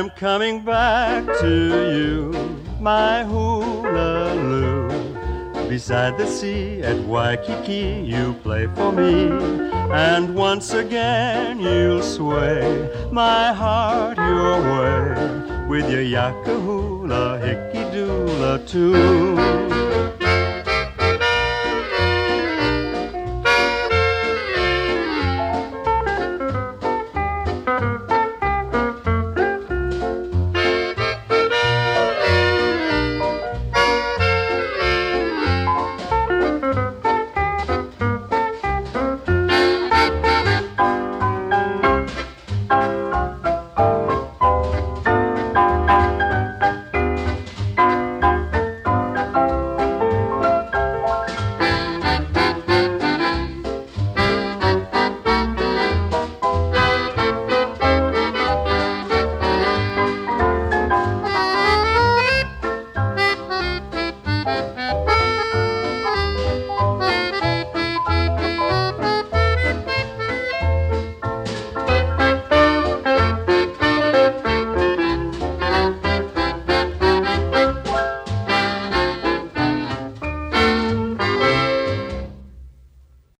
I'm coming back to you, my hula-loo. Beside the sea at Waikiki, you play for me, and once again you'll sway my heart your way with your yakahula hickey-doola tune.